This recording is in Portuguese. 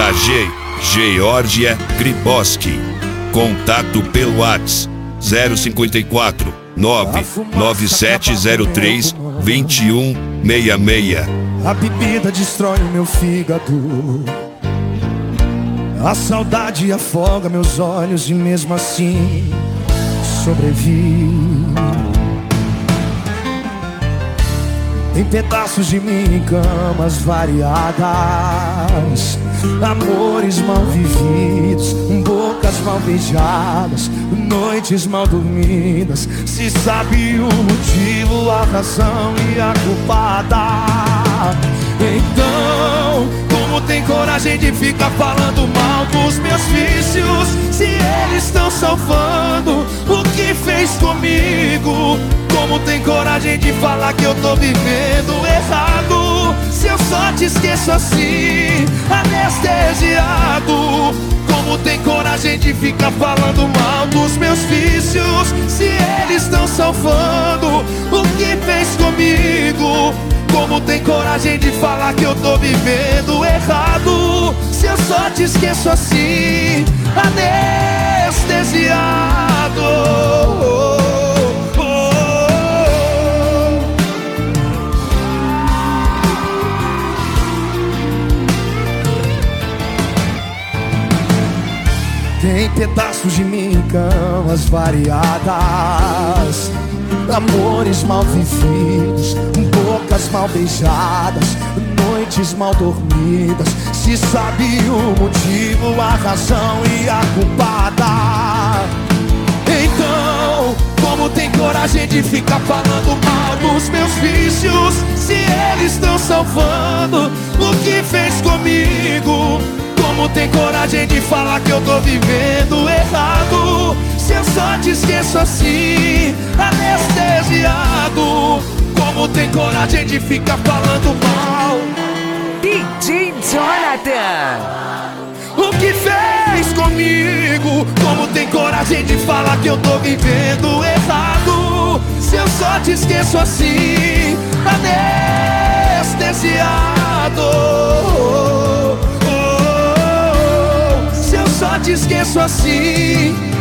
da G, Georgia Griboski. Contato pelo WhatsApp 054 99703 2166. A bebida destrói o meu fígado, a saudade afoga meus olhos e mesmo assim sobrevivo. Tem pedaços de mim em camas variadas, amores mal vividos, bocas mal beijadas, noites mal dormidas. Se sabe o motivo, a razão e a culpada, então como tem coragem de ficar falando mal dos meus vícios, se eles estão salvando o que fez comigo? Como tem coragem de falar que eu tô vivendo errado, se eu só te esqueço assim, anestesiado? Como tem coragem de ficar falando mal dos meus vícios, se eles estão salvando o que fez comigo? Como tem coragem de falar que eu tô vivendo errado, se eu só te esqueço assim, anestesiado? Tem pedaços de mim em camas variadas, amores mal vividos, bocas mal beijadas, noites mal dormidas. Se sabe o motivo, a razão e a culpada, então como tem coragem de ficar falando mal dos meus vícios, se eles estão salvando o que fez comigo? Como tem coragem de falar que eu tô vivendo errado, se eu só te esqueço assim, anestesiado? Como tem coragem de ficar falando mal? DJ Jonathan, o que fez comigo? Como tem coragem de falar que eu tô vivendo errado, se eu só te esqueço assim, anestesiado? Só te esqueço assim,